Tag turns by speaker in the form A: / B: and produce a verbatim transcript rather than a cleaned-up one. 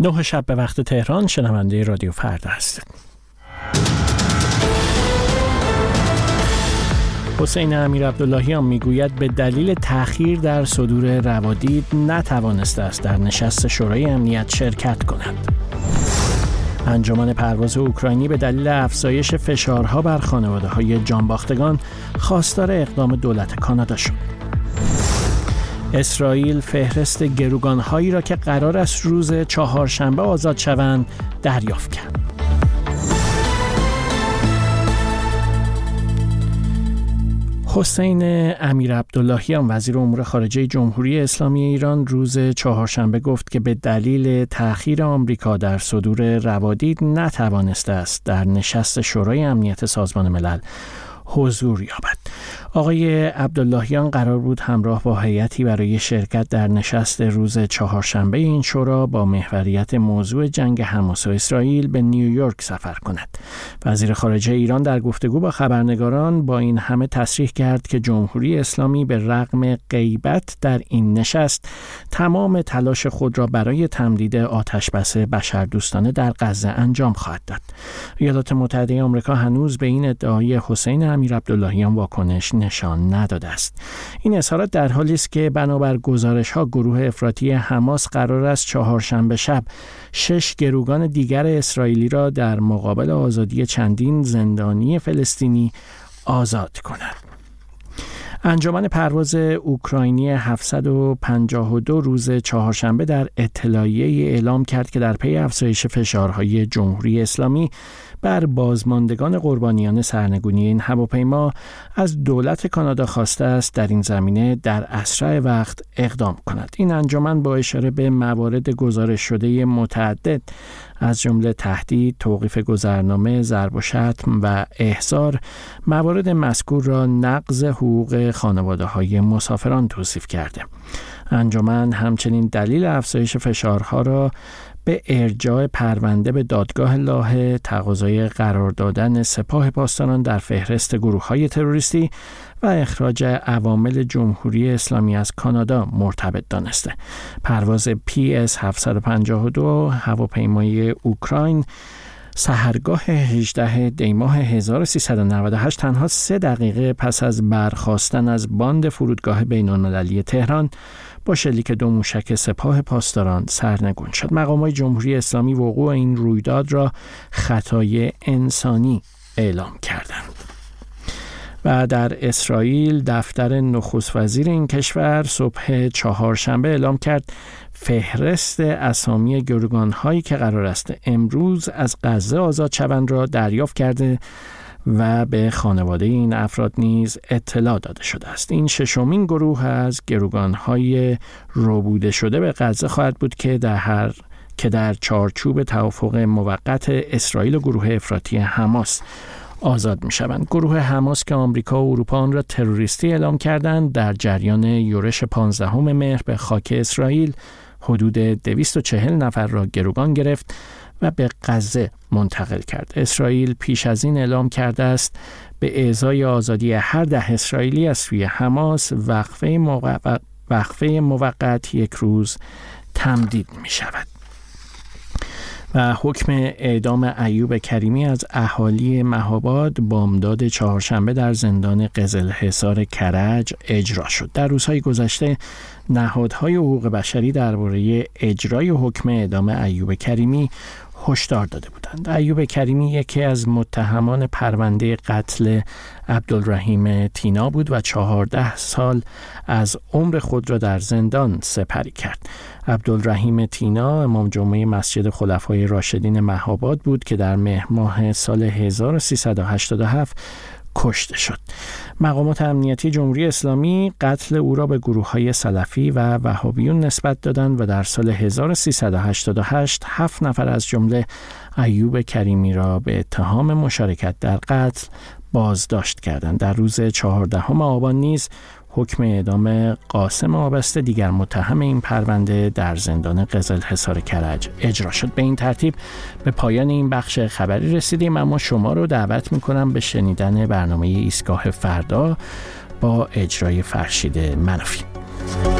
A: نه شب به وقت تهران شنونده رادیو فردا هستید. حسین امیرعبداللهیان میگوید به دلیل تأخیر در صدور روادید نتوانسته است در نشست شورای امنیت شرکت کند. انجمن پرواز اوکراینی به دلیل افزایش فشارها بر خانواده‌های جانباختگان خواستار اقدام دولت کانادا شد. اسرائیل فهرست گروگان‌هایی را که قرار است روز چهارشنبه آزاد شوند دریافت کرد. حسین امیرعبداللهیان وزیر امور خارجه جمهوری اسلامی ایران روز چهارشنبه گفت که به دلیل تأخیر آمریکا در صدور روادید نتوانسته است در نشست شورای امنیت سازمان ملل حضور یابد. آقای عبداللهیان قرار بود همراه با هیئتی برای شرکت در نشست روز چهارشنبه این شورا با محوریت موضوع جنگ حماس و اسرائیل به نیویورک سفر کند. وزیر خارجه ایران در گفتگو با خبرنگاران با این همه تصریح کرد که جمهوری اسلامی به رغم غیبت در این نشست تمام تلاش خود را برای تمدید آتشبس بشردوستانه در غزه انجام خواهد داد. ایالات متحده آمریکا هنوز به این ادعای حسین امیرعبداللهیان واکنش نشان نداده است. این اظهارات در حالی است که بنابر گزارش‌ها گروه افراطی حماس قرار است چهارشنبه شب شش گروگان دیگر اسرائیلی را در مقابل آزادی چندین زندانی فلسطینی آزاد کند. انجمن پرواز اوکراینی هفتصد و پنجاه و دو روز چهارشنبه در اطلاعیه‌ای اعلام کرد که در پی افزایش فشارهای جمهوری اسلامی بر بازماندگان قربانیان سرنگونی این هواپیما از دولت کانادا خواسته است در این زمینه در اسرع وقت اقدام کند. این انجمن با اشاره به موارد گزارش شده متعدد از جمله تهدید، توقیف گذرنامه، ضرب و شتم و احضار موارد مذکور را نقض حقوق خانواده‌های مسافران توصیف کرده. انجمن همچنین دلیل افزایش فشارها را به ارجاع پرونده به دادگاه لاهه، تقاضای قرار دادن سپاه پاسداران در فهرست گروه‌های تروریستی و اخراج عوامل جمهوری اسلامی از کانادا مرتبط دانسته. پرواز پی اس هفتصد و پنجاه و دو هواپیمای اوکراین سحرگاه هجدهم دی ماه هزار و سیصد و نود و هشت تنها سه دقیقه پس از برخاستن از باند فرودگاه بین‌المللی تهران با شلیک دو موشک سپاه پاسداران سرنگون شد. مقامات جمهوری اسلامی وقوع این رویداد را خطای انسانی اعلام کردند. و در اسرائیل دفتر نخست وزیر این کشور صبح چهارشنبه اعلام کرد فهرست اسامی گروگان‌هایی که قرار است امروز از غزه آزاد شوند را دریافت کرده و به خانواده این افراد نیز اطلاع داده شده است. این ششمین گروه از گروگان‌های ربوده شده به غزه خواهد بود که در هر که در چارچوب توافق موقت اسرائیل و گروه افراطی حماس آزاد می شوند. گروه حماس که آمریکا و اروپا آن را تروریستی اعلام کردند در جریان یورش پانزدهم مهر به خاک اسرائیل حدود دویست و چهل نفر را گروگان گرفت و به غزه منتقل کرد. اسرائیل پیش از این اعلام کرده است به اعزای آزادی هر ده اسرائیلی از سوی حماس وقفه موقت, وقفه موقت یک روز تمدید می شود. و حکم اعدام ایوب کریمی از اهالی مهاباد بامداد چهارشنبه در زندان قزلحصار کرج اجرا شد. در روزهای گذشته نهادهای حقوق بشری درباره اجرای حکم اعدام ایوب کریمی هشدار داده بودند. ایوب کریمی یکی از متهمان پرونده قتل عبدالرحیم تینا بود و چهارده سال از عمر خود را در زندان سپری کرد. عبدالرحیم تینا امام جمعه مسجد خلفای راشدین مهاباد بود که در مهر ماه سال هزار و سیصد و هشتاد و هفت کشته شد. مقامات امنیتی جمهوری اسلامی قتل او را به گروه‌های سلفی و وهابیون نسبت دادند و در سال هزار و سیصد و هشتاد و هشت هفت نفر از جمله ایوب کریمی را به اتهام مشارکت در قتل بازداشت کردند. در روز چهاردهم آبان نیز حکم اعدام قاسم آبسته دیگر متهم این پرونده در زندان قزلحصار کرج اجرا شد. به این ترتیب به پایان این بخش خبری رسیدیم، اما شما رو دعوت میکنم به شنیدن برنامه ایستگاه فردا با اجرای فرشید منافی.